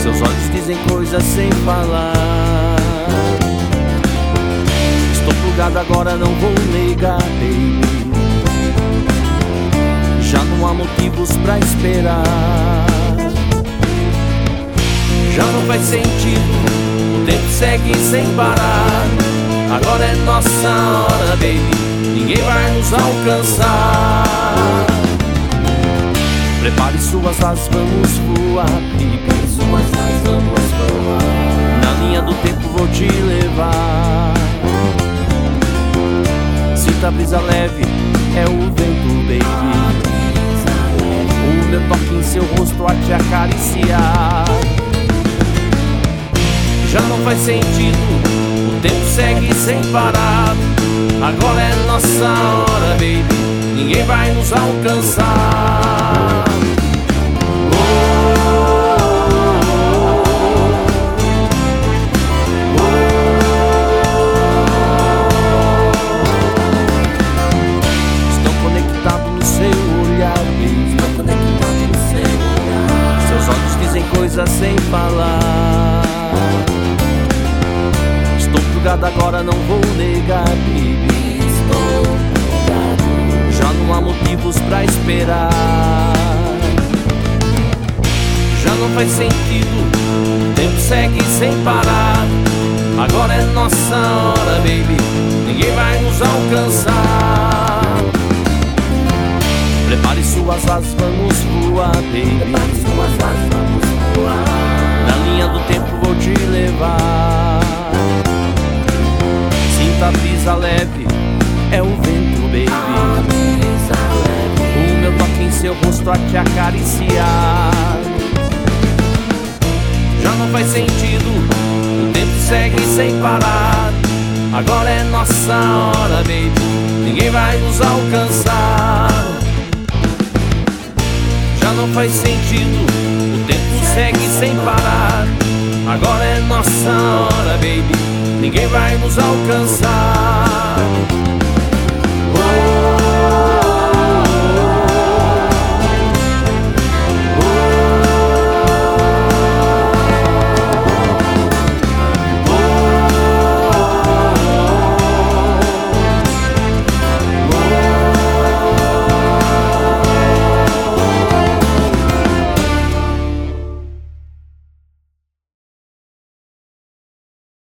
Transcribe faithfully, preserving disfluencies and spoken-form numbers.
Seus olhos dizem coisas sem falar. Estou plugado agora, não vou negar, baby. Já não há motivos pra esperar. Já não faz sentido, o tempo segue sem parar. Agora é nossa hora, baby, ninguém vai nos alcançar. Prepare suas asas, vamos voar, baby. Suas asas, vamos voar. Na linha do tempo vou te levar. Sinta a brisa leve, é o vento, baby. O meu toque em seu rosto a te acariciar. Já não faz sentido, o tempo segue sem parar. Agora é nossa hora, baby, ninguém vai nos alcançar. Estou conectado no seu olhar, baby. Estou conectado no seu olhar. Seus olhos dizem coisas sem falar. Estou plugado agora, não vou negar, baby. Estou plugado. Já não há motivos pra esperar. Já não faz sentido, o tempo segue sem parar. Agora é nossa hora, baby, ninguém vai nos alcançar. Prepare suas asas, vamos voar, baby. Prepare suas asas, vamos voar. Na linha do tempo vou te levar. Sinta a brisa leve, é o vento, baby. A brisa leve. O meu toque em seu rosto a te acariciar. Já não faz sentido, o tempo segue sem parar. Agora é nossa hora, baby, ninguém vai nos alcançar. Já não faz sentido, o tempo segue sem parar. Agora é nossa hora, baby, ninguém vai nos alcançar.